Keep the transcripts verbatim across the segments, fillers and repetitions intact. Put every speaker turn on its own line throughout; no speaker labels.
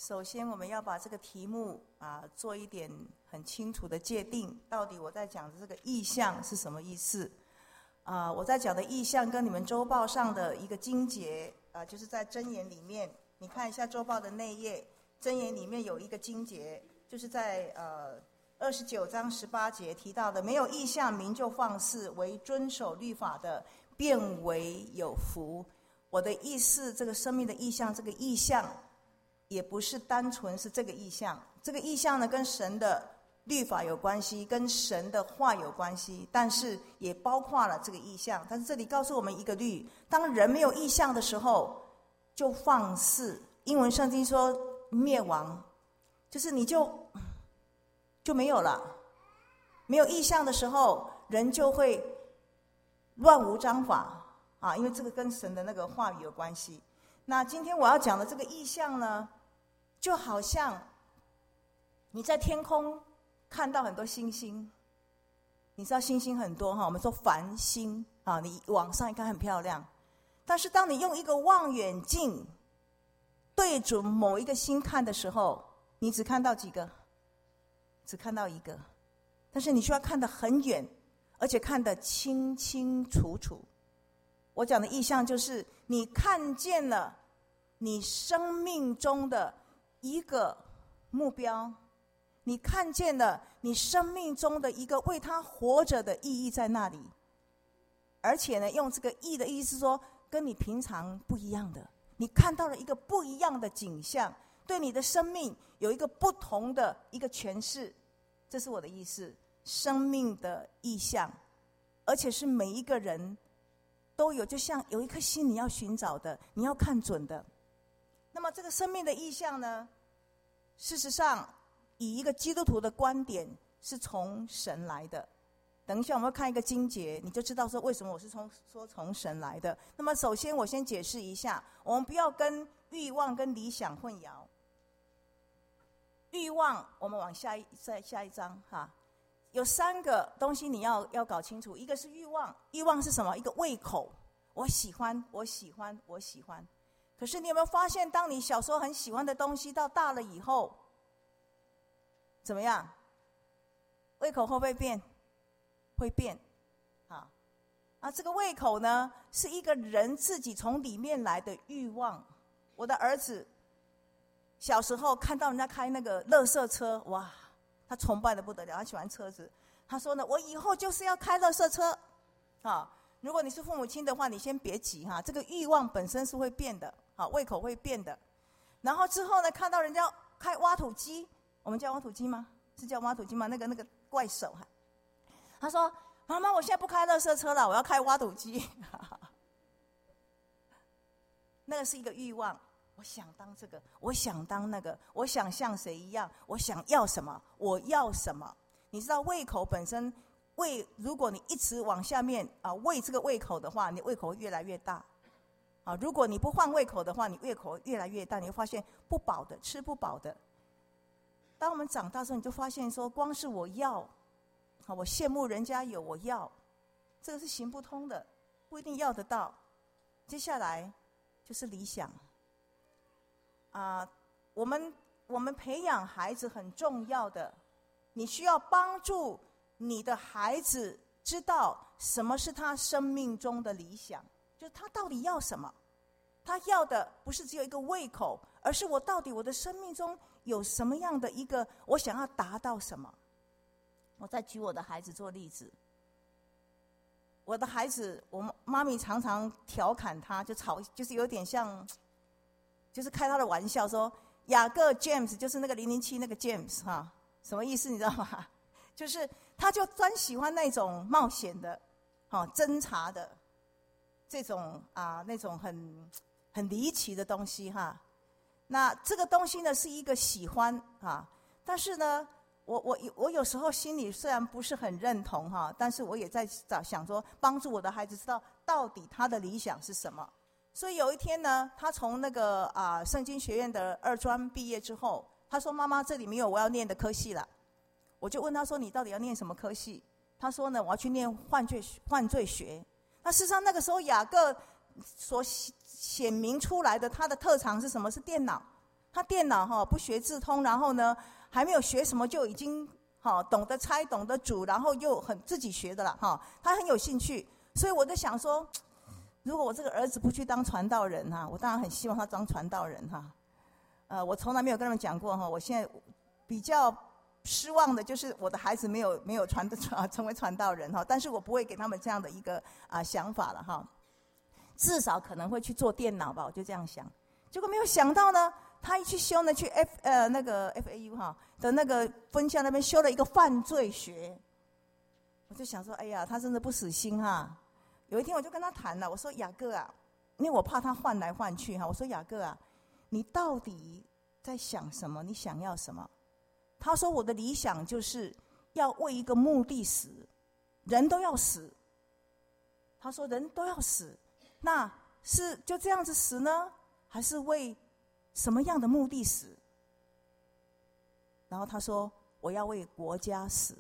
首先，我们要把这个题目啊做一点很清楚的界定，到底我在讲的这个意象是什么意思？啊，我在讲的意象跟你们周报上的一个经节啊，就是在箴言里面，你看一下周报的内页，箴言里面有一个经节，就是在呃二十九章十八节提到的，没有意象，民就放肆；为遵守律法的，便为有福。我的意思，这个生命的意象，这个意象。也不是单纯是这个意象，这个意象呢跟神的律法有关系，跟神的话有关系，但是也包括了这个意象。但是这里告诉我们一个律：当人没有意象的时候，就放肆。英文圣经说灭亡，就是你就就没有了。没有意象的时候，人就会乱无章法啊，因为这个跟神的那个话语有关系。那今天我要讲的这个意象呢，就好像你在天空看到很多星星，你知道星星很多哈，我们说繁星啊，你往上一看很漂亮，但是当你用一个望远镜对准某一个星看的时候，你只看到几个？只看到一个，但是你需要看得很远，而且看得清清楚楚。我讲的意象就是你看见了你生命中的一个目标，你看见了你生命中的一个为他活着的意义在那里，而且呢，用这个意的意思是说跟你平常不一样的，你看到了一个不一样的景象，对你的生命有一个不同的一个诠释，这是我的意思，生命的意象，而且是每一个人都有，就像有一颗心你要寻找的，你要看准的。那么这个生命的意象呢，事实上以一个基督徒的观点是从神来的。等一下我们会看一个经节，你就知道说为什么我是从说从神来的。那么首先我先解释一下，我们不要跟欲望跟理想混淆。欲望我们往下一再下一章哈，有三个东西你要要搞清楚，一个是欲望，欲望是什么？一个胃口，我喜欢，我喜欢，我喜欢。可是你有没有发现，当你小时候很喜欢的东西，到大了以后，怎么样？胃口会不会变？会变，啊，啊，这个胃口呢，是一个人自己从里面来的欲望。我的儿子小时候看到人家开那个垃圾车，哇！他崇拜的不得了，他喜欢车子。他说呢，我以后就是要开垃圾车。啊，如果你是父母亲的话，你先别急哈，这个欲望本身是会变的，啊，胃口会变的。然后之后呢，看到人家开挖土机，我们叫挖土机吗？是叫挖土机吗？那个那个怪手哈。他说：“妈妈，我现在不开垃圾车了，我要开挖土机。”那个是一个欲望。我想当这个，我想当那个，我想像谁一样，我想要什么，我要什么？你知道胃口本身，胃如果你一直往下面啊喂这个胃口的话，你胃口会越来越大。啊，如果你不换胃口的话，你胃口越来越大，你会发现不饱的，吃不饱的。当我们长大的时候，你就发现说，光是我要，啊，我羡慕人家有，我要，这个是行不通的，不一定要得到。接下来就是理想。啊，我们我们培养孩子很重要的，你需要帮助你的孩子知道什么是他生命中的理想，就是他到底要什么。他要的不是只有一个胃口，而是我到底我的生命中有什么样的一个我想要达到什么。我再举我的孩子做例子，我的孩子，我妈咪常常调侃他，就吵，就是有点像。就是开他的玩笑说，雅各 James 就是那个零零七那个 James 哈，什么意思你知道吗？就是他就专喜欢那种冒险的，哈，侦查的，这种啊那种很很离奇的东西哈。那这个东西呢是一个喜欢啊，但是呢，我我我有时候心里虽然不是很认同哈，但是我也在想说，帮助我的孩子知道到底他的理想是什么。所以有一天呢，他从那个啊圣经学院的二专毕业之后，他说：“妈妈，这里没有我要念的科系了。”我就问他说：“你到底要念什么科系？”他说呢：“我要去念犯罪犯罪学。”那事实上那个时候雅各所显明出来的他的特长是什么？是电脑。 他电脑哈不学自通，然后呢还没有学什么就已经哈懂得拆懂得煮，然后又很自己学的了哈，他很有兴趣。所以我在想说，如果我这个儿子不去当传道人哈，我当然很希望他当传道人哈。呃，我从来没有跟他们讲过哈，我现在比较失望的就是我的孩子没有没有传传成为传道人哈，但是我不会给他们这样的一个啊、呃、想法了哈，至少可能会去做电脑吧，我就这样想。结果没有想到呢，他一去修呢，去 F 呃那个 F A U 哈的那个分校那边修了一个犯罪学，我就想说，哎呀，他真的不死心哈。有一天我就跟他谈了，我说雅各啊，因为我怕他换来换去哈，我说雅各啊，你到底在想什么？你想要什么？他说我的理想就是要为一个目的死，人都要死。他说人都要死，那是就这样子死呢，还是为什么样的目的死？然后他说我要为国家死。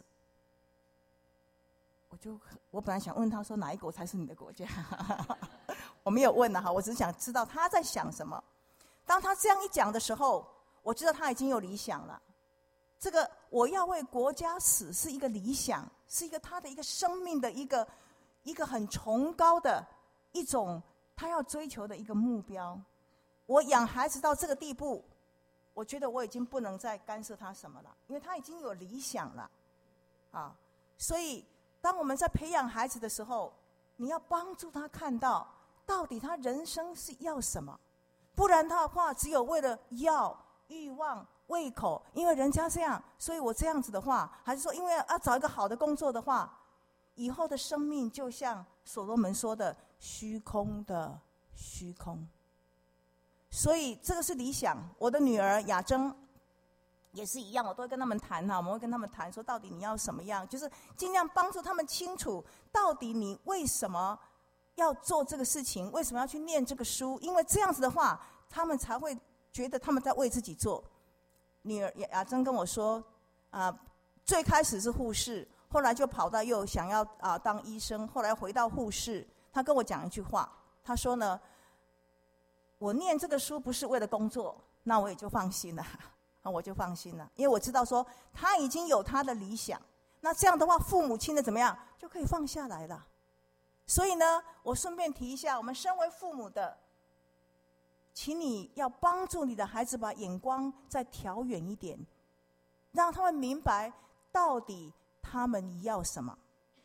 我就我本来想问他说哪一国才是你的国家，我没有问了哈，我只是想知道他在想什么。当他这样一讲的时候，我知道他已经有理想了。这个我要为国家死是一个理想，是一个他的一个生命的一个一个很崇高的一种他要追求的一个目标。我养孩子到这个地步，我觉得我已经不能再干涉他什么了，因为他已经有理想了啊。所以当我们在培养孩子的时候，你要帮助他看到到底他人生是要什么，不然他的话只有为了要欲望胃口，因为人家这样，所以我这样子的话，还是说因为要找一个好的工作的话，以后的生命就像所罗门说的虚空的虚空。所以这个是理想。我的女儿雅珍也是一样，我都会跟他们谈哈，我们会跟他们谈说，到底你要什么样，就是尽量帮助他们清楚，到底你为什么要做这个事情，为什么要去念这个书，因为这样子的话，他们才会觉得他们在为自己做。女儿雅珍跟我说，啊、呃，最开始是护士，后来就跑到又想要啊、呃、当医生，后来回到护士。她跟我讲一句话，她说呢，我念这个书不是为了工作，那我也就放心了。那我就放心了，因为我知道说他已经有他的理想，那这样的话，父母亲的怎么样就可以放下来了。所以呢，我顺便提一下，我们身为父母的，请你要帮助你的孩子把眼光再调远一点，让他们明白到底他们要什么。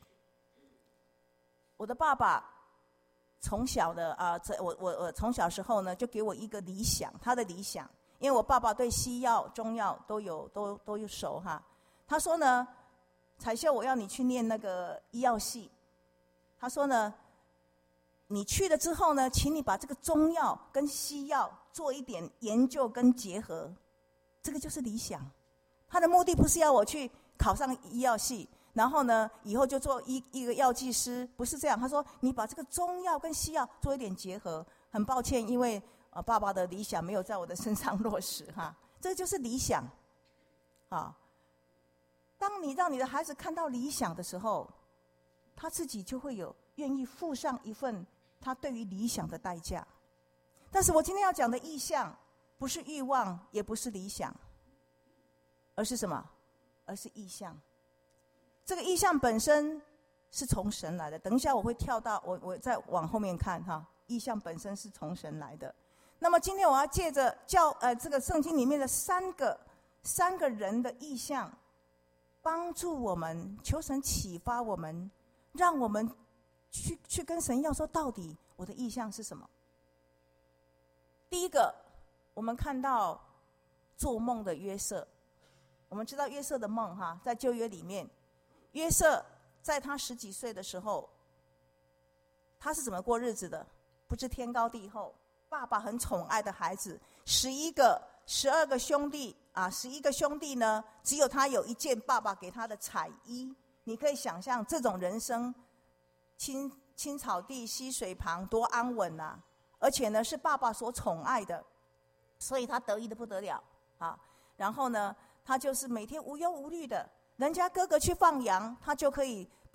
我的爸爸从小的啊，这、呃、我我我从小时候呢，就给我一个理想，他的理想。因为我爸爸对西药、中药都有都都有熟哈，他说呢，彩秀，我要你去念那个医药系。他说呢，你去了之后呢，请你把这个中药跟西药做一点研究跟结合，这个就是理想。他的目的不是要我去考上医药系，然后呢，以后就做一一个药剂师，不是这样。他说，你把这个中药跟西药做一点结合。很抱歉，因为啊，爸爸的理想没有在我的身上落实哈，这就是理想。啊，当你让你的孩子看到理想的时候，他自己就会有愿意付上一份他对于理想的代价。但是我今天要讲的意向，不是欲望，也不是理想，而是什么？而是意向。这个意向本身是从神来的。等一下我会跳到我我再往后面看哈，意向本身是从神来的。那么今天我要借着教呃这个圣经里面的三个三个人的意象，帮助我们，求神启发我们，让我们去去跟神要说，到底我的意向是什么？第一个，我们看到做梦的约瑟。我们知道约瑟的梦哈，在旧约里面，约瑟在他十几岁的时候，他是怎么过日子的？不知天高地厚。爸爸很宠爱的孩子，十一个、十二个兄弟啊，十一个兄弟呢，只有他有一件爸爸给他的彩衣。你可以想象这种人生，青青草地、溪水旁，多安稳啊！而且呢，是爸爸所宠爱的，所以他得意的不得了啊。然后呢，他就是每天无忧无虑的，人家哥哥去放羊，他就可以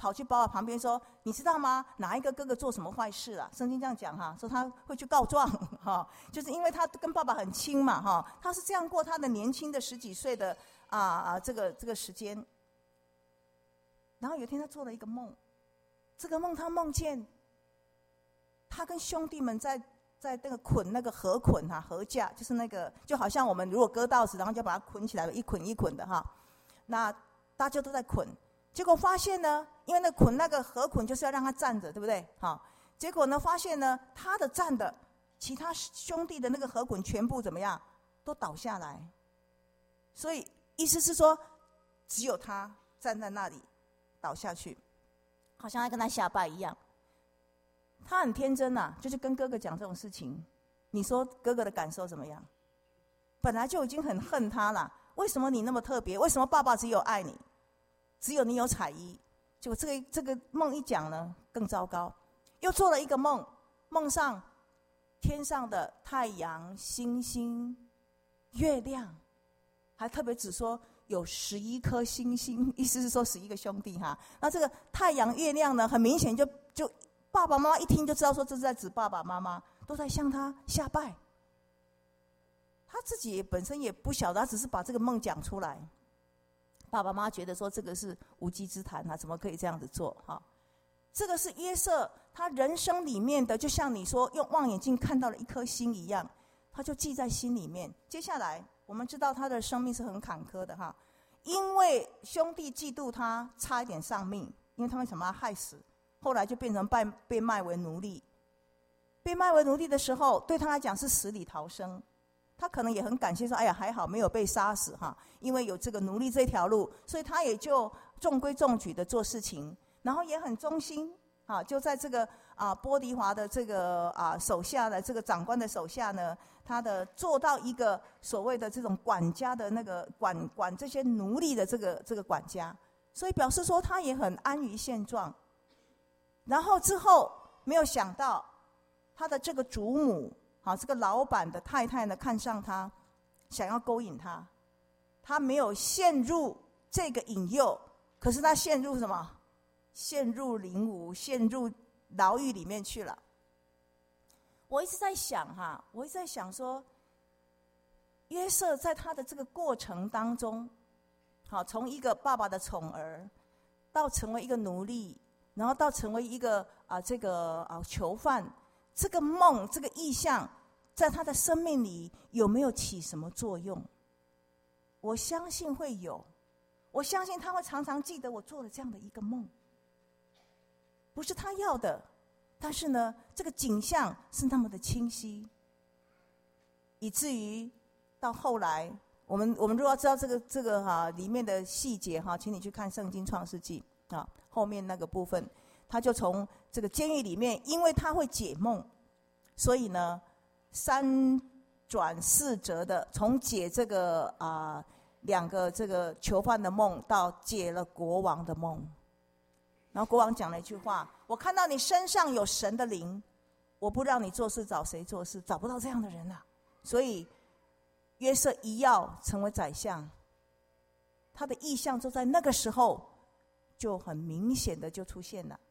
跑去爸爸旁边说：“你知道吗？哪一个哥哥做什么坏事啊？”圣经这样讲哈，说他会去告状哈，就是因为他跟爸爸很亲嘛哈，他是这样过他的年轻的十几岁的啊啊这个这个时间。然后有一天他做了一个梦，这个梦他梦见他跟兄弟们在在那个捆那个河捆哈河架，就是那个就好像我们如果割稻子，然后就把它捆起来，一捆一捆的哈。那大家都在捆，结果发现呢，因为那捆那个河捆就是要让他站着，对不对？好，结果呢发现呢，他的站的，其他兄弟的那个河捆全部怎么样，都倒下来。所以意思是说，只有他站在那里倒下去，好像在跟他下拜一样。他很天真啊，就是跟哥哥讲这种事情。你说哥哥的感受怎么样？本来就已经很恨他了，为什么你那么特别？为什么爸爸只有爱你，只有你有彩衣？结果这个这个梦一讲呢，更糟糕，又做了一个梦，梦上天上的太阳、星星、月亮，还特别只说有十一颗星星，意思是说十一个兄弟哈。那这个太阳、月亮呢，很明显就就。爸爸妈妈一听就知道说这是在指爸爸妈妈都在向他下拜，他自己本身也不晓得，他只是把这个梦讲出来。爸爸妈妈觉得说这个是无稽之谈啊，怎么可以这样子做哈？这个是约瑟他人生里面的，就像你说用望远镜看到了一颗星一样，他就记在心里面。接下来我们知道他的生命是很坎坷的哈，因为兄弟嫉妒他，差一点丧命，因为他们想把他害死。后来就变成被被卖为奴隶，被卖为奴隶的时候，对他来讲是死里逃生。他可能也很感谢说：“哎呀，还好没有被杀死哈，因为有这个奴隶这条路，所以他也就中规中矩的做事情，然后也很忠心啊。就在这个啊波提华的这个啊手下的这个长官的手下呢，他的做到一个所谓的这种管家的那个管管这些奴隶的这个这个管家，所以表示说他也很安于现状。”然后之后没有想到，他的这个主母，好，这个老板的太太呢，看上他，想要勾引他，他没有陷入这个引诱，可是他陷入什么？陷入灵屋，陷入牢狱里面去了。我一直在想哈，我一直在想说，约瑟在他的这个过程当中，好，从一个爸爸的宠儿，到成为一个奴隶。然后到成为一个啊、呃，这个啊囚犯，这个梦，这个意象，在他的生命里有没有起什么作用？我相信会有，我相信他会常常记得我做了这样的一个梦，不是他要的，但是呢，这个景象是那么的清晰，以至于到后来，我们我们如果要知道这个这个哈、啊、里面的细节哈、啊，请你去看《圣经创世纪》啊。后面那个部分，他就从这个监狱里面，因为他会解梦，所以呢，三转四折的从解这个啊、呃、两个这个囚犯的梦，到解了国王的梦。然后国王讲了一句话：“我看到你身上有神的灵，我不让你做事，找谁做事？找不到这样的人啊！”所以约瑟一要成为宰相，他的意象就在那个时候。就很明显的就出现了。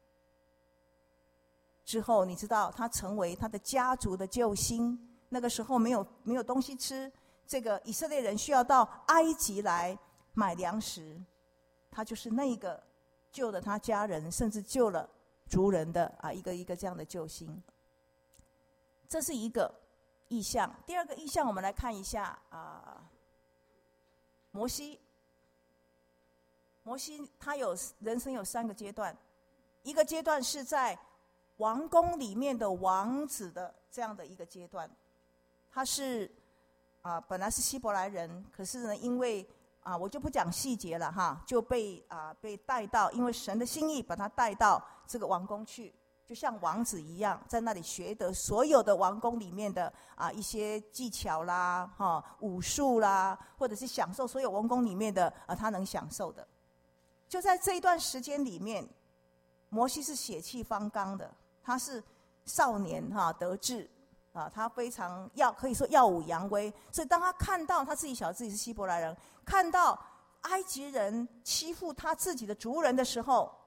之后你知道他成为他的家族的救星，那个时候没有没有东西吃，这个以色列人需要到埃及来买粮食，他就是那个救了他家人，甚至救了族人的啊一个一个这样的救星。这是一个意象。第二个意象，我们来看一下啊，摩西。摩西他有人生有三个阶段，一个阶段是在王宫里面的王子的这样的一个阶段，他是啊、呃、本来是希伯来人，可是呢因为啊、呃、我就不讲细节了哈，就被啊、呃、被带到，因为神的心意把他带到这个王宫去，就像王子一样，在那里学得所有的王宫里面的啊、呃、一些技巧啦哈武术啦，或者是享受所有王宫里面的啊、呃、他能享受的。就在这一段时间里面，摩西是血气方刚的，他是少年哈得志啊，他非常耀，可以说耀武扬威。所以当他看到他自己晓得自己是希伯来人，看到埃及人欺负他自己的族人的时候，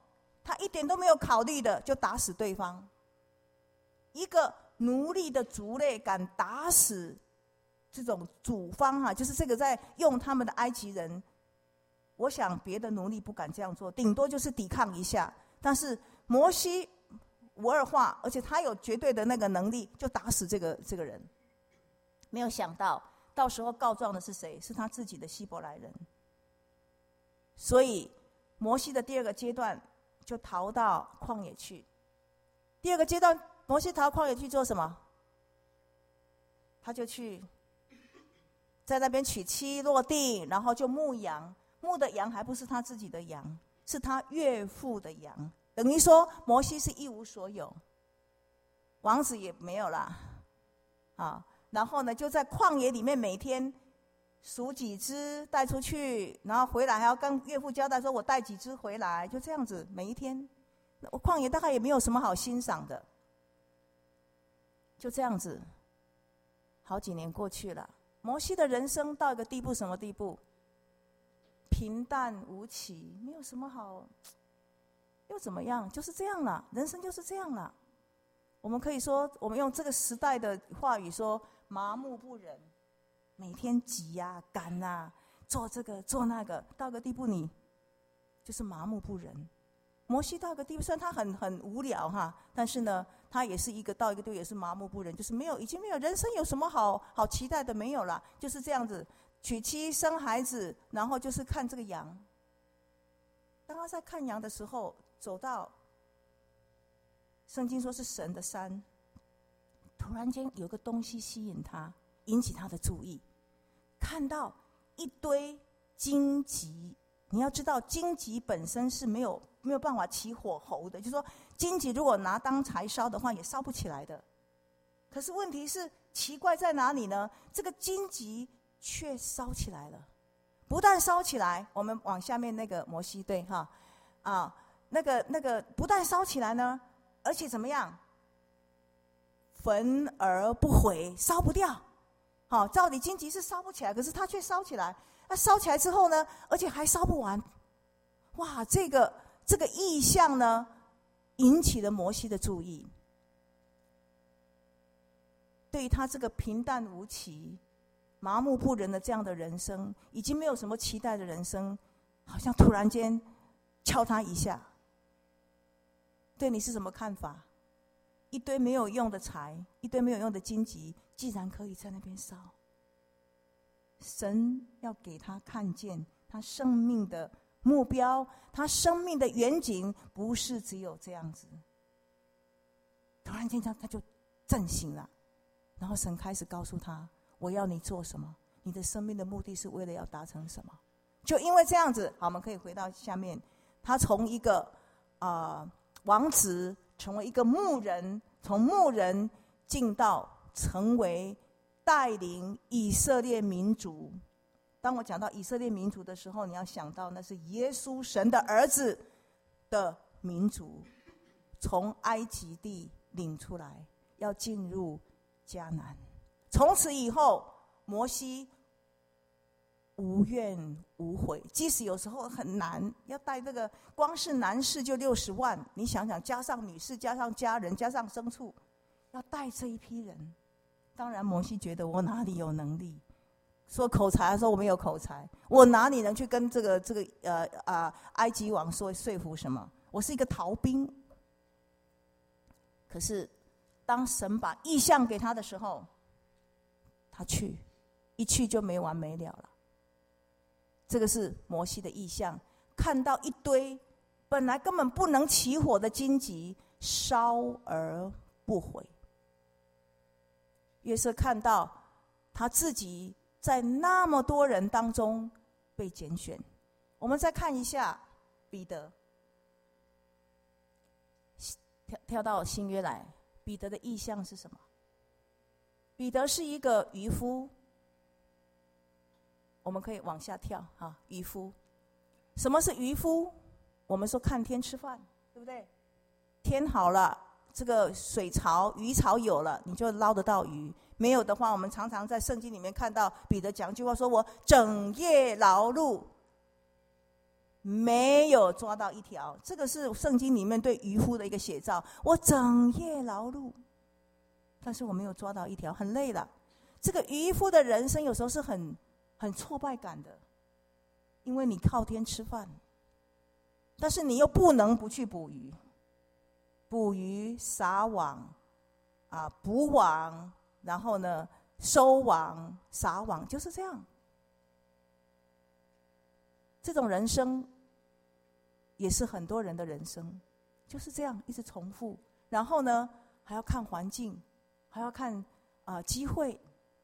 他一点都没有考虑的就打死对方。一个奴隶的族类敢打死这种主方啊，就是这个在用他们的埃及人，我想别的奴隶不敢这样做，顶多就是抵抗一下。但是摩西无二化，而且他有绝对的那个能力，就打死这个这个人。没有想到，到时候告状的是谁？是他自己的希伯来人。所以摩西的第二个阶段就逃到旷野去。第二个阶段，摩西逃旷野去做什么？他就去在那边娶妻落定，然后就牧羊。牧的羊还不是他自己的羊，是他岳父的羊。等于说摩西是一无所有，王子也没有啦，啊，然后呢就在旷野里面每天数几只带出去，然后回来还要跟岳父交代说我带几只回来，就这样子每一天。旷野大概也没有什么好欣赏的，就这样子好几年过去了。摩西的人生到一个地步，什么地步？平淡无奇，没有什么好，又怎么样？就是这样了，人生就是这样了。我们可以说，我们用这个时代的话语说，麻木不仁，每天急啊、赶啊，做这个做那个，到个地步你就是麻木不仁。摩西到一个地步，虽然他很很无聊哈，但是呢，他也是一个到一个地步也是麻木不仁，就是没有，已经没有人生有什么好好期待的没有了，就是这样子。娶妻生孩子，然后就是看这个羊。当他在看羊的时候，走到圣经说是神的山，突然间有个东西吸引他，引起他的注意，看到一堆荆棘。你要知道，荆棘本身是没有没有办法起火候的，就是说荆棘如果拿当柴烧的话，也烧不起来的。可是问题是奇怪在哪里呢？这个荆棘却烧起来了，不但烧起来，我们往下面那个摩西对哈啊，那个那个不但烧起来呢，而且怎么样？焚而不毁，烧不掉。好，照理荆棘是烧不起来，可是它却烧起来。那烧起来之后呢，而且还烧不完。哇，这个这个意象呢，引起了摩西的注意。对于他这个平淡无奇、麻木不仁的这样的人生，已经没有什么期待的人生，好像突然间敲他一下。对你是什么看法？一堆没有用的柴，一堆没有用的荆棘，竟然可以在那边烧。神要给他看见他生命的目标，他生命的远景不是只有这样子。突然间他他就震醒了，然后神开始告诉他，我要你做什么，你的生命的目的是为了要达成什么。就因为这样子，好，我们可以回到下面，他从一个呃王子成为一个牧人，从牧人进到成为带领以色列民族。当我讲到以色列民族的时候，你要想到那是耶稣神的儿子的民族，从埃及地领出来，要进入迦南。从此以后，摩西无怨无悔，即使有时候很难，要带这个光是男士就六十万，你想想，加上女士，加上家人，加上牲畜，要带这一批人。当然摩西觉得我哪里有能力，说口才说我没有口才，我哪里能去跟这个这个呃啊、呃、埃及王说说服什么？我是一个逃兵。可是当神把意象给他的时候，他去，一去就没完没了了。这个是摩西的意象，看到一堆本来根本不能起火的荆棘，烧而不毁。约瑟看到他自己在那么多人当中被拣选。我们再看一下彼得，跳跳到新约来，彼得的意象是什么？彼得是一个渔夫，我们可以往下跳哈，渔夫。什么是渔夫？我们说看天吃饭，对不对？天好了，这个水槽、鱼槽有了，你就捞得到鱼。没有的话，我们常常在圣经里面看到彼得讲一句话，说我整夜劳碌， 没有抓到一条。这个是圣经里面对渔夫的一个写照。我整夜劳碌，但是我没有抓到一条，很累了。这个渔夫的人生有时候是很很挫败感的，因为你靠天吃饭，但是你又不能不去捕鱼，捕鱼撒网啊，捕网，然后呢收网撒网，就是这样。这种人生也是很多人的人生，就是这样一直重复。然后呢还要看环境，还要看啊、呃、机会。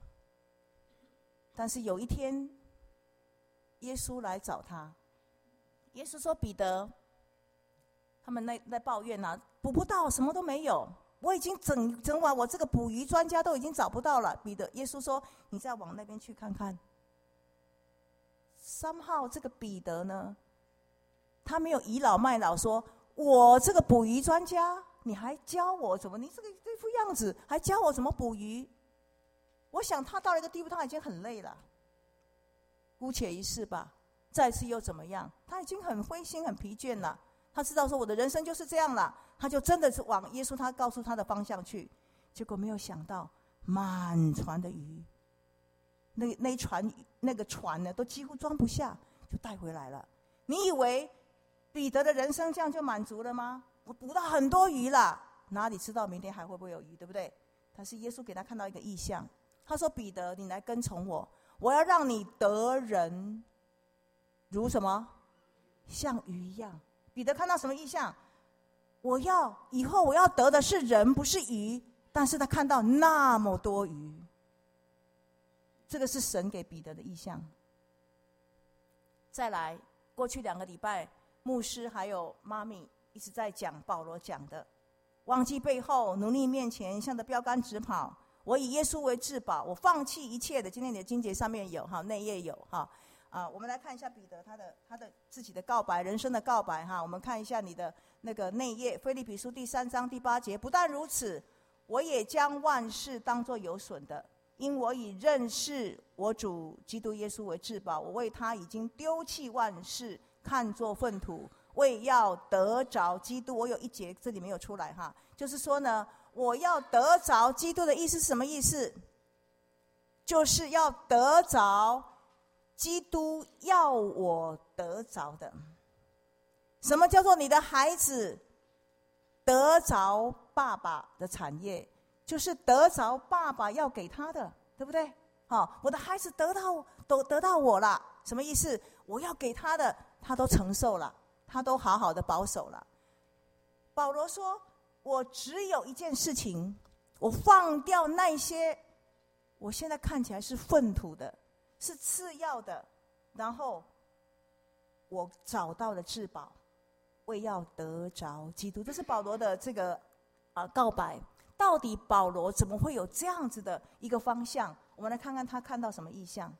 但是有一天耶稣来找他，耶稣说：彼得，他们在在抱怨啊，捕不到，什么都没有，我已经整整晚我这个捕鱼专家都已经找不到了。彼得，耶稣说：你再往那边去看看。somehow这个彼得呢，他没有倚老卖老说，我这个捕鱼专家，你还教我怎么，你这个这副样子还教我怎么捕鱼。我想他到了一个地步，他已经很累了，姑且一试吧，再次又怎么样？他已经很灰心很疲倦了，他知道说我的人生就是这样了，他就真的是往耶稣他告诉他的方向去。结果没有想到满船的鱼，那那一船那个船呢都几乎装不下，就带回来了。你以为彼得的人生这样就满足了吗？我捕到很多鱼了，哪里知道明天还会不会有鱼，对不对？但是耶稣给他看到一个异象，他说：彼得，你来跟从我，我要让你得人如什么？像鱼一样。彼得看到什么异象？我要以后我要得的是人，不是鱼。但是他看到那么多鱼，这个是神给彼得的异象。再来，过去两个礼拜，牧师还有妈咪一直在讲保罗讲的，忘记背后，努力面前，向着标杆直跑。我以耶稣为至宝，我放弃一切的。今天你的经节上面有哈，内页有哈啊。我们来看一下彼得他的他的自己的告白，人生的告白哈。我们看一下你的那个内页，腓立比书第三章第八节。不但如此，我也将万事当作有损的，因我以认识我主基督耶稣为至宝。我为他已经丢弃万事，看作粪土，为要得着基督。我有一节这里没有出来哈，就是说呢，我要得着基督的意思是什么意思？就是要得着基督要我得着的。什么叫做你的孩子得着爸爸的产业？就是得着爸爸要给他的，对不对？好，我的孩子得到都得到我了，什么意思？我要给他的，他都承受了，他都好好的保守了。保罗说，我只有一件事情，我放掉那些我现在看起来是粪土的，是次要的，然后我找到了至宝，为要得着基督。这是保罗的这个啊、呃、告白。到底保罗怎么会有这样子的一个方向？我们来看看他看到什么异象。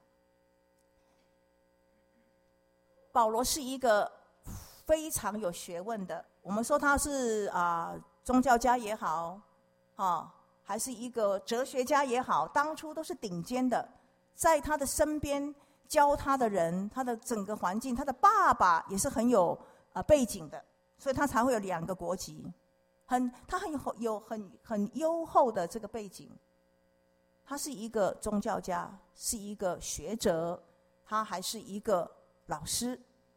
保罗是一个非常有学问的，我们说他是啊、呃、宗教家也好，啊还是一个哲学家也好，当初都是顶尖的。在他的身边教他的人，他的整个环境，他的爸爸也是很有呃背景的，所以他才会有两个国籍。很，他很有有很很优厚的这个背景。他是一个宗教家，是一个学者，他还是一个老师。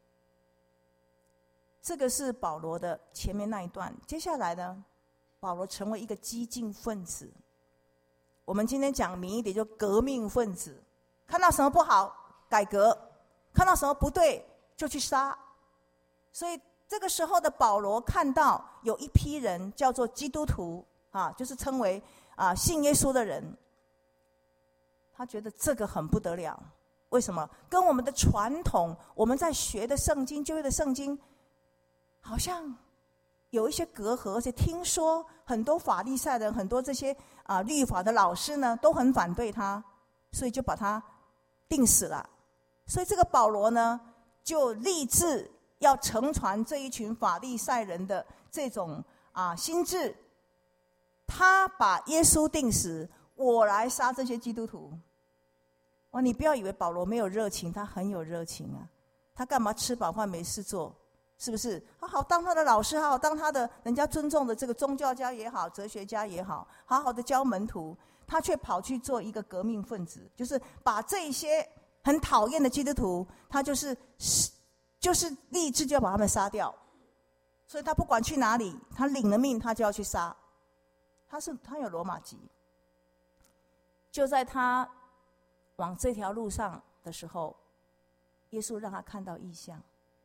这个是保罗的前面那一段。接下来呢，保罗成为一个激进分子。我们今天讲明一点，就革命分子。看到什么不好，改革；看到什么不对，就去杀。所以这个时候的保罗看到有一批人叫做基督徒啊，就是称为啊信耶稣的人，他觉得这个很不得了。为什么？跟我们的传统，我们在学的圣经、旧约的圣经，好像有一些隔阂。而且听说很多法利赛人、很多这些啊律法的老师呢，都很反对他，所以就把他定死了。所以这个保罗呢，就立志要承传这一群法利赛人的这种啊心智，他把耶稣定死，我来杀这些基督徒。哇！你不要以为保罗没有热情，他很有热情啊。 他干嘛吃饱饭没事做？是不是？他好当他的老师，好好当他的人家尊重的这个宗教家也好，哲学家也好，好好的教门徒，他却跑去做一个革命分子，就是把这些很讨厌的基督徒，他就是就是立志就要把他们杀掉。所以他不管去哪里，他领了命，他就要去杀。他是他有罗马籍。就在他往这条路上的时候，耶稣让他看到异象。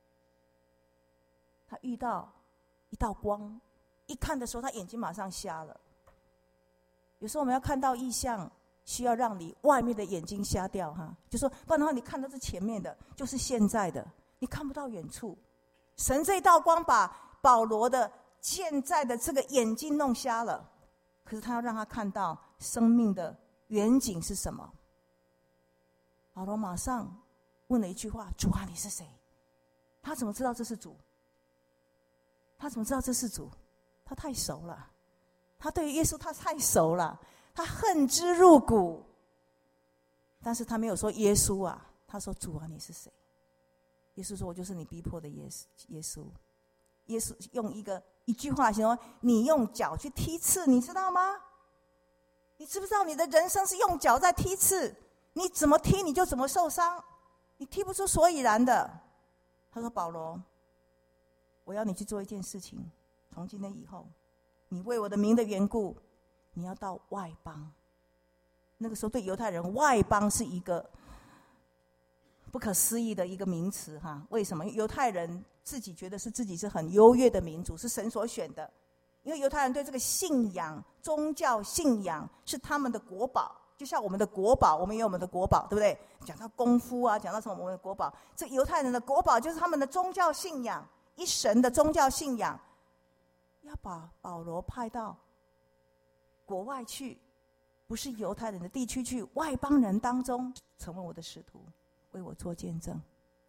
他遇到一道光，一看的时候，他眼睛马上瞎了。有时候我们要看到异象，需要让你外面的眼睛瞎掉哈，就说不然的话，你看到是前面的，就是现在的，你看不到远处。神这一道光把保罗的现在的这个眼睛弄瞎了，可是他要让他看到生命的远景是什么。保罗马上问了一句话：“主啊，你是谁？”他怎么知道这是主？他怎么知道这是主？他太熟了，他对于耶稣他太熟了，他恨之入骨。但是他没有说耶稣啊，他说主啊，你是谁？耶稣说：“我就是你逼迫的耶稣。”耶稣，耶稣用一个一句话形容：你用脚去踢刺，你知道吗？你知不知道你的人生是用脚在踢刺？你怎么踢你就怎么受伤，你踢不出所以然的。他说：“保罗，我要你去做一件事情，从今天以后，你为我的名的缘故，你要到外邦。”那个时候对犹太人，外邦是一个不可思议的一个名词哈。为什么？犹太人自己觉得是自己是很优越的民族，是神所选的。因为犹太人对这个信仰、宗教信仰是他们的国宝，就像我们的国宝，我们也有我们的国宝，对不对？讲到功夫啊，讲到什么我们的国宝，这犹太人的国宝就是他们的宗教信仰，一神的宗教信仰。要把保罗派到国外去，不是犹太人的地区去，外邦人当中成为我的使徒，为我做见证。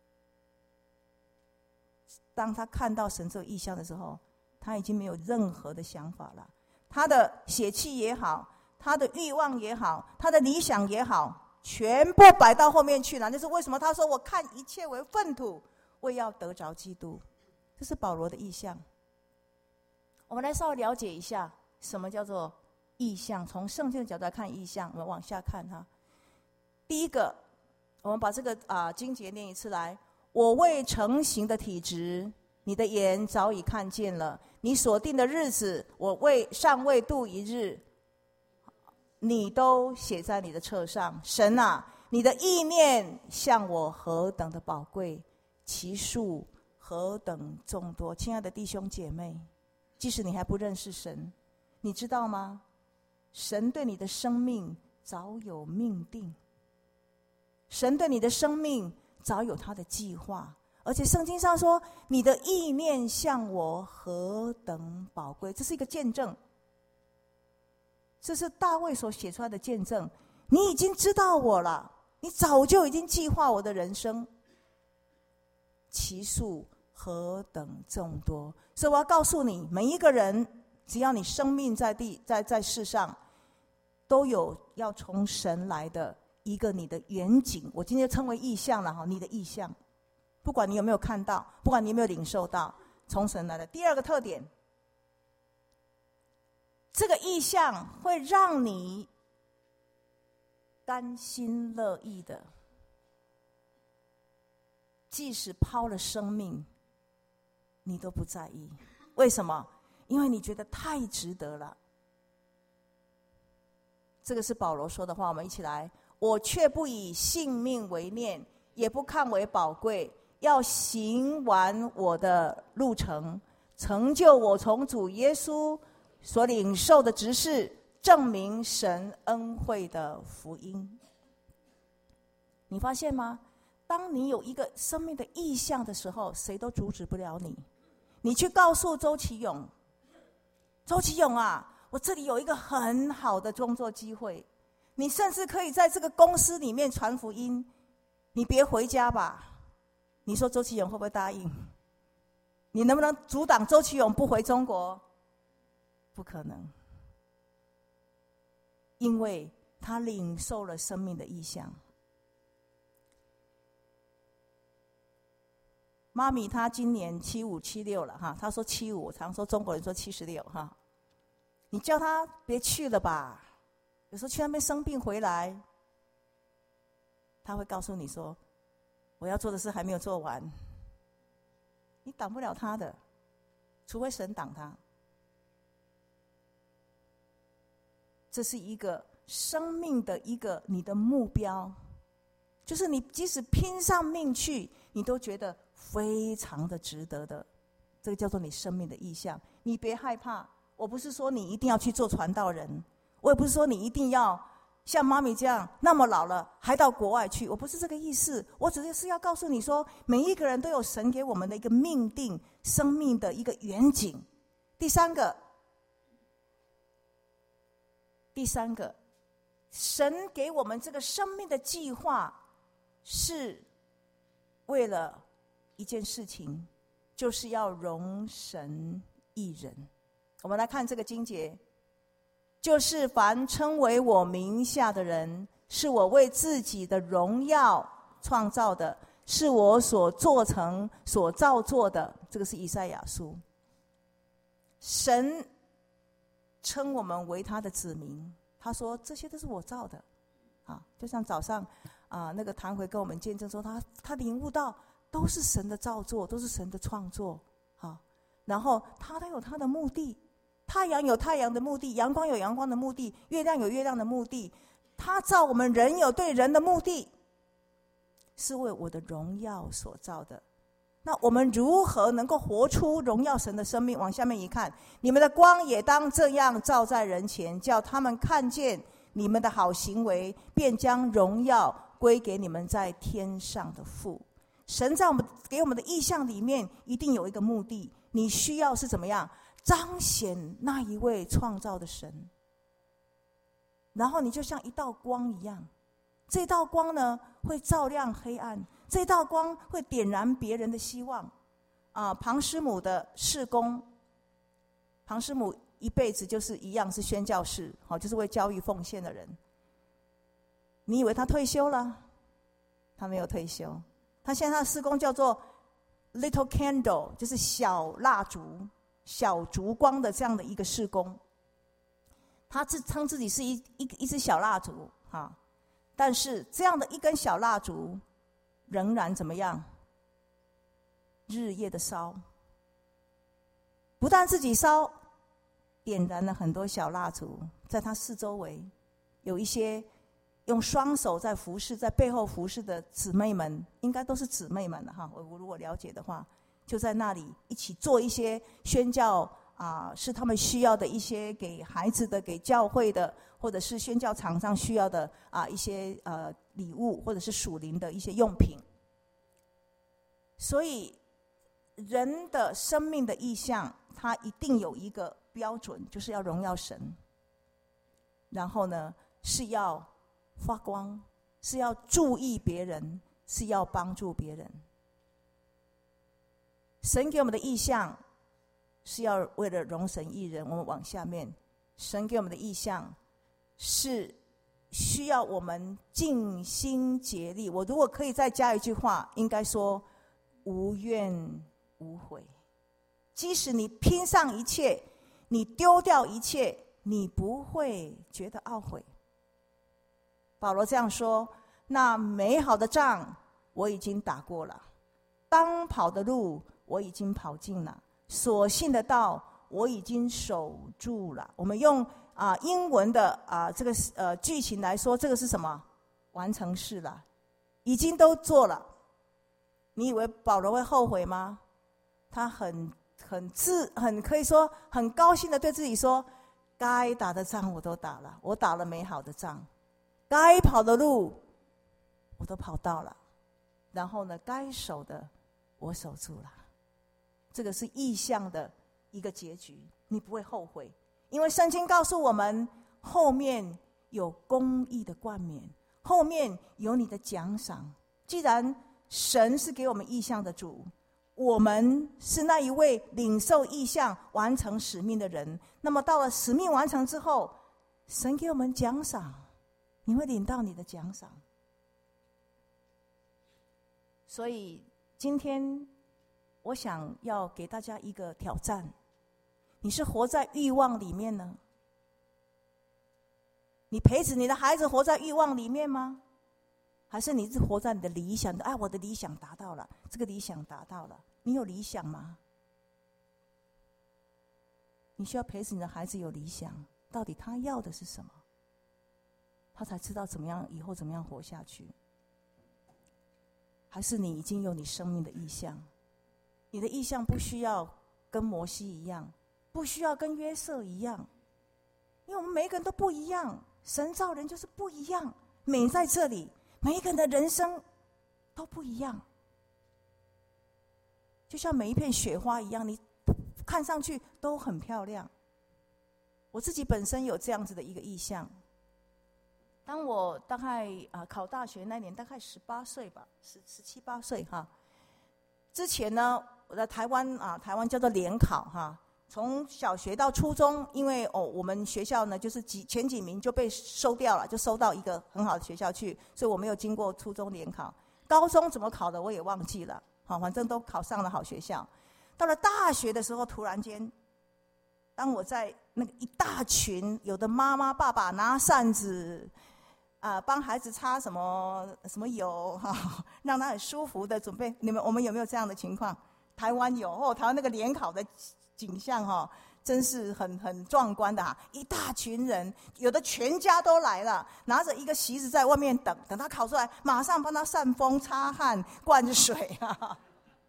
当他看到神这个异象的时候，他已经没有任何的想法了。他的血气也好，他的欲望也好，他的理想也好，全部摆到后面去了。就是为什么他说我看一切为粪土，为要得着基督。这是保罗的异象。我们来稍微了解一下什么叫做异象，从圣经的角度来看异象。我们往下看哈。第一个，我们把这个啊经节念一次来。我未成形的体质，你的眼早已看见了；你所定的日子，我未尚未度一日，你都写在你的册上。神啊，你的意念向我何等的宝贵，其数何等众多。亲爱的弟兄姐妹，即使你还不认识神，你知道吗？神对你的生命早有命定，神对你的生命早有他的计划。而且圣经上说，你的意念向我何等宝贵，这是一个见证。这是大卫所写出来的见证。你已经知道我了，你早就已经计划我的人生，其数何等众多。所以我要告诉你，每一个人，只要你生命在地，在在世上，都有要从神来的一个你的远景。我今天称为异象了哈，你的异象，不管你有没有看到，不管你有没有领受到，从神来的。第二个特点，这个异象会让你甘心乐意的，即使抛了生命，你都不在意。为什么？因为你觉得太值得了。这个是保罗说的话，我们一起来。我却不以性命为念，也不看为宝贵，要行完我的路程，成就我从主耶稣所领受的职事，证明神恩惠的福音。你发现吗？当你有一个生命的意向的时候，谁都阻止不了你。你去告诉周其勇，周其勇啊，我这里有一个很好的工作机会，你甚至可以在这个公司里面传福音，你别回家吧。你说周其勇会不会答应？你能不能阻挡周其勇不回中国？不可能，因为他领受了生命的意象。 妈咪她今年七五七六了哈，她说七五，我常说中国人说七十六哈。你叫她别去了吧，有时候去那边生病回来，她会告诉你说，我要做的事还没有做完。你挡不了她的，除非神挡她。这是一个生命的一个你的目标，就是你即使拼上命去，你都觉得非常的值得的，这个叫做你生命的意向。你别害怕，我不是说你一定要去做传道人，我也不是说你一定要像妈咪这样那么老了还到国外去，我不是这个意思。我只是要告诉你说，每一个人都有神给我们的一个命定，生命的一个远景。第三个第三个神给我们这个生命的计划，是为了一件事情，就是要荣神益人。我们来看这个经节，就是凡称为我名下的人，是我为自己的荣耀创造的，是我所做成所造作的。这个是以赛亚书。神称我们为他的子民，他说这些都是我造的啊，就像早上啊那个谭回跟我们见证说，他他领悟到都是神的造作，都是神的创作啊。然后他都有他的目的，太阳有太阳的目的，阳光有阳光的目的，月亮有月亮的目的，他造我们人有对人的目的，是为我的荣耀所造的。那我们如何能够活出荣耀神的生命？往下面一看，你们的光也当这样照在人前，叫他们看见你们的好行为，便将荣耀归给你们在天上的父。神在我们给我们的意象里面一定有一个目的，你需要是怎么样彰显那一位创造的神，然后你就像一道光一样，这道光呢会照亮黑暗，这道光会点燃别人的希望啊。庞师母的事工，庞师母一辈子就是一样是宣教士，好，就是为教育奉献的人。你以为他退休了？他没有退休，他现在的事工叫做 Little Candle， 就是小蜡烛、小烛光的这样的一个事工。他自称自己是一一一支小蜡烛啊，但是这样的一根小蜡烛，仍然怎么样？日夜的烧，不但自己烧，点燃了很多小蜡烛，在他四周围有一些用双手在服侍，在背后服侍的姊妹们，应该都是姊妹们了哈。我如果了解的话，就在那里一起做一些宣教啊，是他们需要的一些给孩子的、给教会的，或者是宣教场上需要的啊一些呃礼物，或者是属灵的一些用品。所以人的生命的意向，它一定有一个标准，就是要荣耀神，然后呢是要发光，是要注意别人，是要帮助别人。神给我们的意向是要为了荣神益人。我们往下面，神给我们的意向是需要我们尽心竭力。我如果可以再加一句话，应该说无怨无悔。即使你拼上一切，你丢掉一切，你不会觉得懊悔。保罗这样说，那美好的仗我已经打过了，当跑的路我已经跑尽了，所信的道我已经守住了。我们用啊、呃、英文的啊、呃、这个呃剧情来说，这个是什么？完成式了，已经都做了。你以为保罗会后悔吗？他很很自很可以说很高兴的对自己说，该打的仗我都打了，我打了美好的仗，该跑的路我都跑到了，然后呢，该守的我守住了。这个是意象的一个结局，你不会后悔，因为圣经告诉我们，后面有公义的冠冕，后面有你的奖赏。既然神是给我们意象的主，我们是那一位领受意象、完成使命的人，那么到了使命完成之后，神给我们奖赏，你会领到你的奖赏。所以今天我想要给大家一个挑战：你是活在欲望里面呢？你培植你的孩子活在欲望里面吗？还是你是活在你的理想的？哎，我的理想达到了，这个理想达到了，你有理想吗？你需要培植你的孩子有理想，到底他要的是什么？他才知道怎么样以后怎么样活下去。还是你已经有你生命的意向？你的意向不需要跟摩西一样，不需要跟约瑟一样，因为我们每一个人都不一样，神造人就是不一样，美在这里，每一个人的人生都不一样，就像每一片雪花一样，你看上去都很漂亮。我自己本身有这样子的一个意向。当我大概啊考大学那年，大概十八岁吧，十十七八岁哈。之前呢，我在台湾啊，台湾叫做联考哈。从小学到初中，因为哦我们学校呢就是几前几名就被收掉了，就收到一个很好的学校去，所以我没有经过初中联考。高中怎么考的我也忘记了，好，反正都考上了好学校。到了大学的时候，突然间，当我在那个一大群有的妈妈爸爸拿扇子。啊，帮孩子擦什么什么油哈、啊，让他很舒服的准备。你们我们有没有这样的情况？台湾有哦，台湾那个联考的景象哈、哦，真是很很壮观的啊！一大群人，有的全家都来了，拿着一个席子在外面等，等他考出来，马上帮他扇风、擦汗、灌水啊。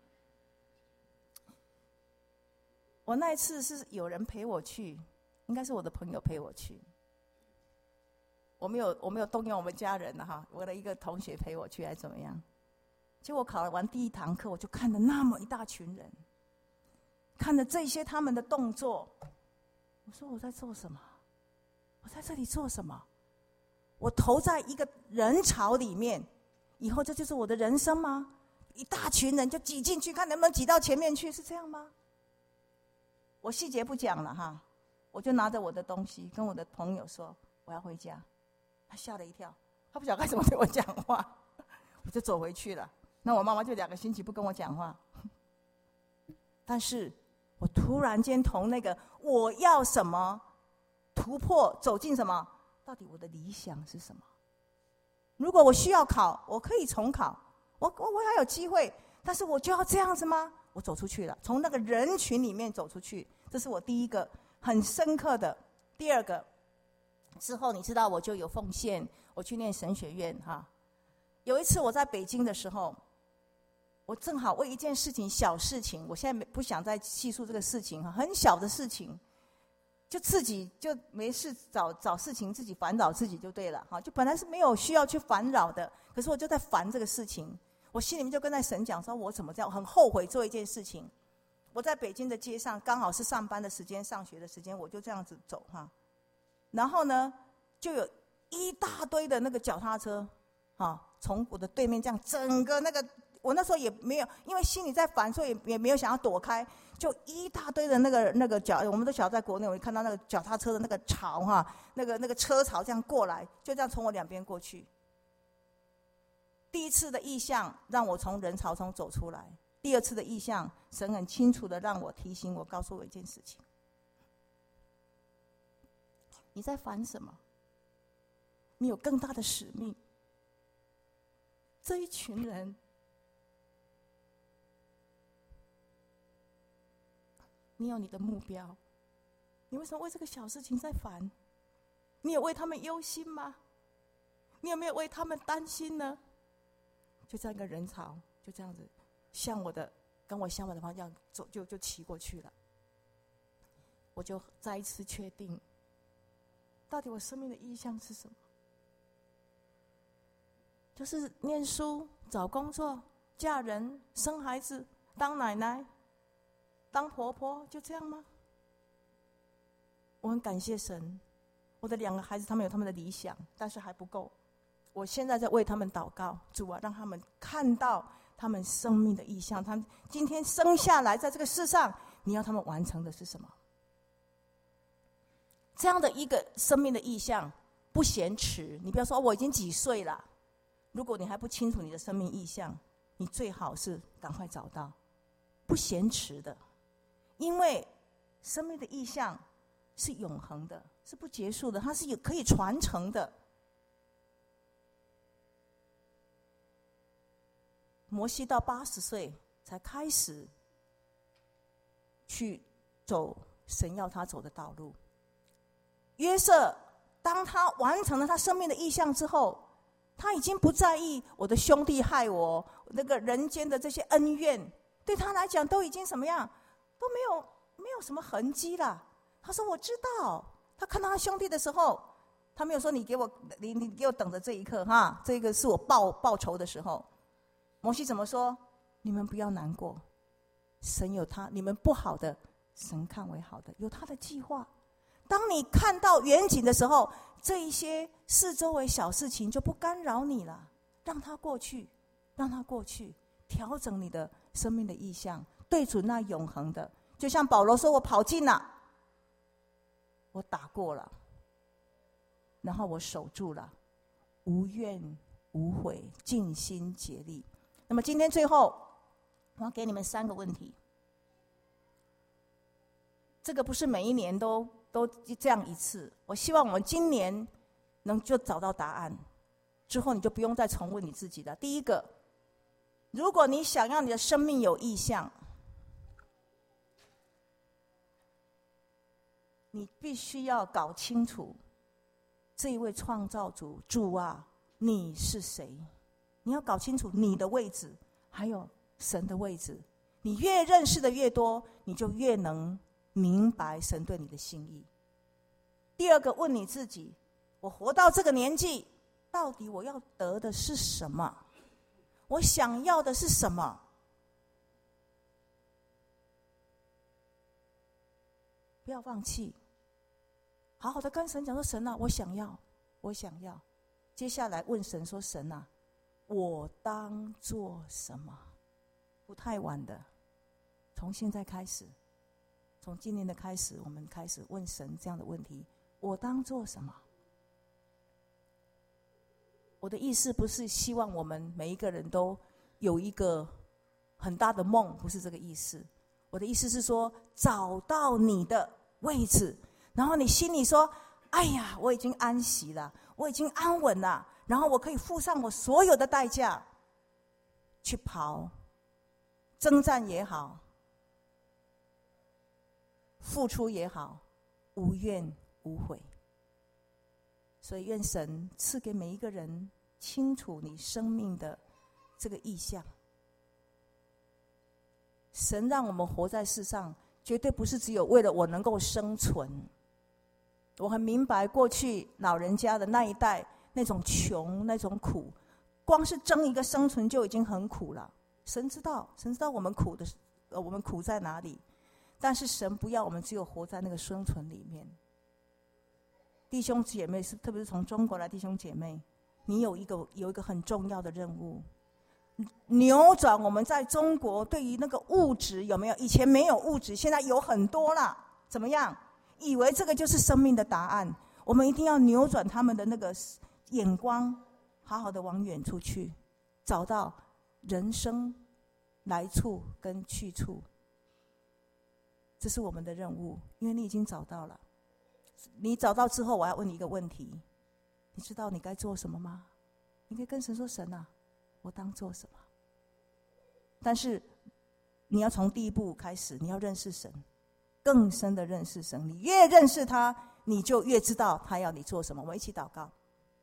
我那一次是有人陪我去，应该是我的朋友陪我去。我没有，我没有动用我们家人了哈，我的一个同学陪我去，还怎么样？结果考完第一堂课，我就看了那么一大群人，看着这些他们的动作，我说我在做什么？我在这里做什么？我投在一个人潮里面，以后这就是我的人生吗？一大群人就挤进去，看能不能挤到前面去，是这样吗？我细节不讲了哈，我就拿着我的东西跟我的朋友说我要回家。他吓了一跳，他不晓得该怎么对我讲话，我就走回去了。那我妈妈就两个星期不跟我讲话。但是我突然间从那个我要什么突破走进什么，到底我的理想是什么？如果我需要考，我可以重考，我我我还有机会，但是我就要这样子吗？我走出去了，从那个人群里面走出去，这是我第一个很深刻的。第二个。之后你知道我就有奉献，我去念神学院哈。有一次我在北京的时候，我正好为一件事情小事情，我现在不想再细述这个事情哈，很小的事情，就自己就没事找找事情自己烦扰自己就对了哈。就本来是没有需要去烦扰的，可是我就在烦这个事情，我心里面就跟在神讲说，我怎么这样很后悔做一件事情。我在北京的街上，刚好是上班的时间、上学的时间，我就这样子走哈。然后呢，就有一大堆的那个脚踏车，啊，从我的对面这样，整个那个，我那时候也没有，因为心里在烦，所以也没有想要躲开，就一大堆的那个那个脚，我们都晓得在国内，我看到那个脚踏车的那个潮哈，那个那个车潮这样过来，就这样从我两边过去。第一次的意象让我从人潮中走出来，第二次的意象，神很清楚的让我提醒我，告诉我一件事情。你在烦什么？你有更大的使命。这一群人，你有你的目标，你为什么为这个小事情在烦？你有为他们忧心吗？你有没有为他们担心呢？就这样一个人潮，就这样子，向我的跟我相反的方向走，就就骑过去了。我就再一次确定。到底我生命的意向是什么？就是念书、找工作、嫁人、生孩子、当奶奶、当婆婆，就这样吗？我很感谢神，我的两个孩子他们有他们的理想，但是还不够。我现在在为他们祷告，主啊，让他们看到他们生命的意向。他们今天生下来在这个世上，你要他们完成的是什么？这样的一个生命的意向不嫌迟。你不要说、哦、我已经几岁了，如果你还不清楚你的生命意向，你最好是赶快找到， 不嫌迟的，因为生命的意象是永恒的，是不结束的，它是有可以传承的。摩西到八十岁才开始去走神要他走的道路。约瑟当他完成了他生命的意象之后，他已经不在意我的兄弟害我，那个人间的这些恩怨，对他来讲都已经什么样，都没有没有什么痕迹了。他说我知道，他看到他兄弟的时候，他没有说你给我你你给我等着这一刻哈，这个是我报报仇的时候。摩西怎么说？你们不要难过，神有他，你们不好的神看为好的，有他的计划。当你看到远景的时候，这一些四周围小事情就不干扰你了，让它过去，让它过去，调整你的生命的意向，对准那永恒的。就像保罗说，我跑尽了，我打过了，然后我守住了，无怨无悔，尽心竭力。那么今天最后我要给你们三个问题，这个不是每一年都都这样一次，我希望我们今年能就找到答案，之后你就不用再重问你自己了。第一个，如果你想要你的生命有意向，你必须要搞清楚这一位创造主主啊，你是谁？你要搞清楚你的位置，还有神的位置。你越认识的越多，你就越能明白神对你的心意。第二个，问你自己：我活到这个年纪，到底我要得的是什么？我想要的是什么？不要放弃，好好的跟神讲说：神啊，我想要，我想要。接下来问神说：神啊，我当做什么？不太晚的，从现在开始，从今年的开始，我们开始问神这样的问题：我当做什么？我的意思不是希望我们每一个人都有一个很大的梦，不是这个意思。我的意思是说，找到你的位置，然后你心里说：哎呀，我已经安息了，我已经安稳了，然后我可以付上我所有的代价去跑，征战也好，付出也好，无怨无悔。所以愿神赐给每一个人清楚你生命的这个意向。神让我们活在世上，绝对不是只有为了我能够生存。我很明白过去老人家的那一代那种穷那种苦，光是争一个生存就已经很苦了。神知道，神知道我们苦的，呃，我们苦在哪里。但是神不要我们只有活在那个生存里面。弟兄姐妹，是特别是从中国来弟兄姐妹，你有一个有一个很重要的任务，扭转我们在中国对于那个物质有没有？以前没有物质，现在有很多了，怎么样？以为这个就是生命的答案，我们一定要扭转他们的那个眼光，好好的往远处去，找到人生来处跟去处。这是我们的任务，因为你已经找到了。你找到之后，我要问你一个问题：你知道你该做什么吗？你可以跟神说：神啊，我当做什么？但是你要从第一步开始，你要认识神，更深的认识神。你越认识他，你就越知道他要你做什么。我们一起祷告。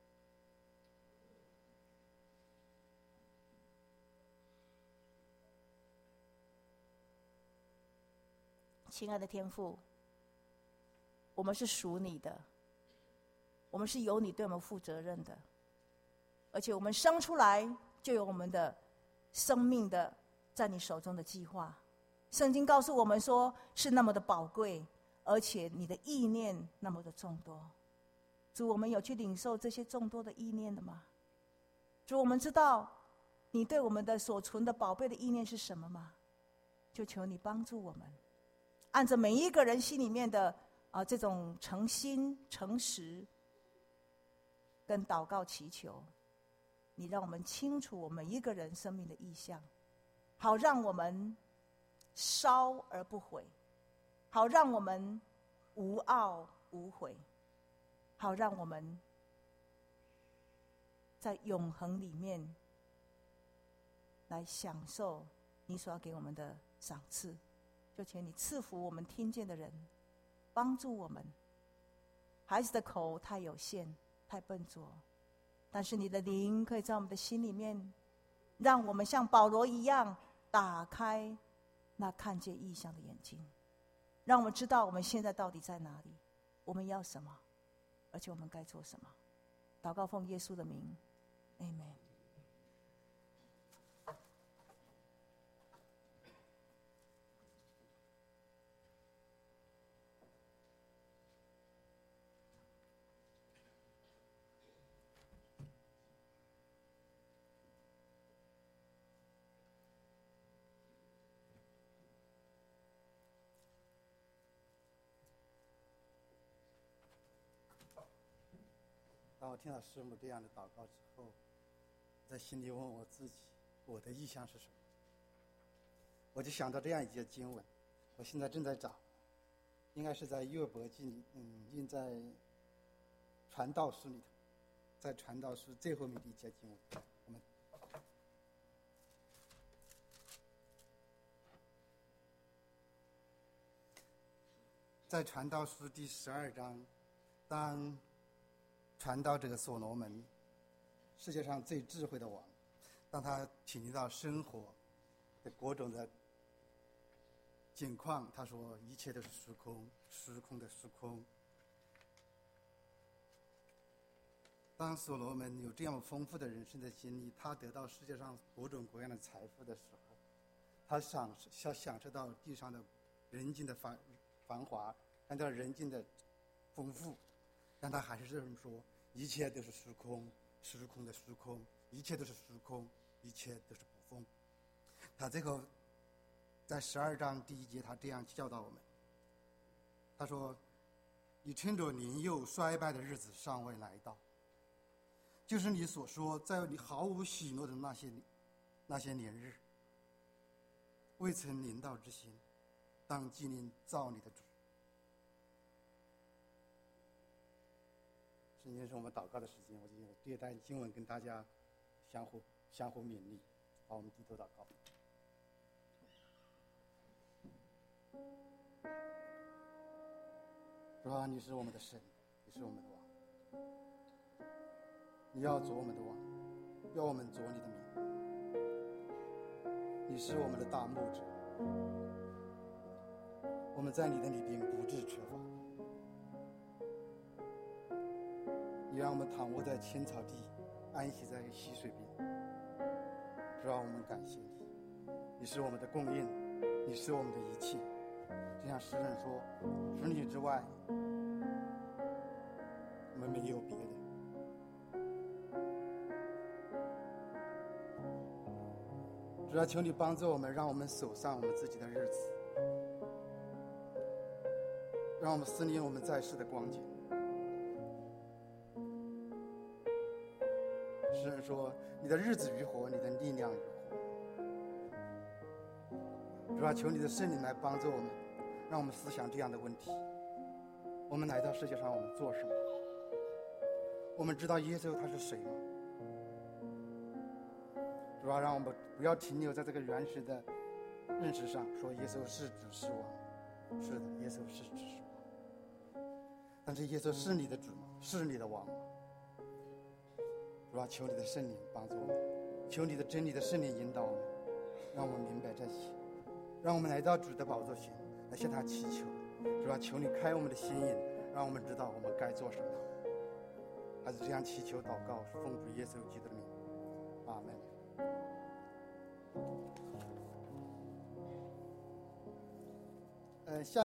亲爱的天父，我们是属你的，我们是由你对我们负责任的，而且我们生出来就有我们的生命的在你手中的计划。圣经告诉我们说，是那么的宝贵，而且你的意念那么的众多。主，我们有去领受这些众多的意念的吗？主，我们知道你对我们的所存的宝贝的意念是什么吗？就求你帮助我们，按着每一个人心里面的啊、呃、这种诚心诚实跟祷告祈求，你让我们清楚我们每一个人生命的意向，好让我们烧而不毁，好让我们无懊无悔，好让我们在永恒里面来享受你所要给我们的赏赐。就请你赐福我们听见的人，帮助我们。孩子的口太有限，太笨拙，但是你的灵可以在我们的心里面，让我们像保罗一样打开那看见异象的眼睛，让我们知道我们现在到底在哪里，我们要什么，而且我们该做什么。祷告奉耶稣的名 Amen。
当我听到师母这样的祷告之后，在心里问我自己，我的意向是什么？我就想到这样一节经文，我现在正在找，应该是在约伯记里，嗯，印在传道书里头，在传道书最后面的一节经文，我们在传道书第十二章，当传道这个所罗门，世界上最智慧的王，当他体验到生活的各种的境况，他说一切都是虚空，虚空的虚空。当所罗门有这样丰富的人生的经历，他得到世界上各种各样的财富的时候，他享享享受到地上的人间的繁繁华，看到人间的丰富，但他还是这么说，一切都是虚空，虚空的虚空，一切都是虚空，一切都是不风。他最后在十二章第一节，他这样教导我们，他说，你趁着年幼衰败的日子尚未来到，就是你所说在你毫无喜乐的那些那些年日，未曾临到之心，当纪念造你的主。今天是我们祷告的时间，我就用这段经文跟大家相互相互勉励。好，我们低头祷告。主啊，你是我们的神，你是我们的王，你要做我们的王，要我们做你的名。你是我们的大牧者，我们在你的里边不致缺乏。你让我们躺卧在青草地，安息在溪水边。主啊，我们感谢你，你是我们的供应，你是我们的一切。就像诗人说，除你之外，我们没有别的。主啊，求你帮助我们，让我们守上我们自己的日子，让我们思念我们在世的光景。诗人说，你的日子如何，你的力量如何。主啊，求你的圣灵来帮助我们，让我们思想这样的问题：我们来到世界上，我们做什么？我们知道耶稣他是谁吗？主啊，让我们不要停留在这个原始的认识上，说耶稣是主是王。是的，耶稣是主是王。但是耶稣是你的主吗？是你的王吗？主啊，求你的圣灵帮助我们，求你的真理的圣灵引导我们，让我们明白这些，让我们来到主的宝座前来向他祈求。主啊，求你开我们的心眼，让我们知道我们该做什么。还是这样祈求祷告，奉主耶稣基督的名，阿门。呃，下。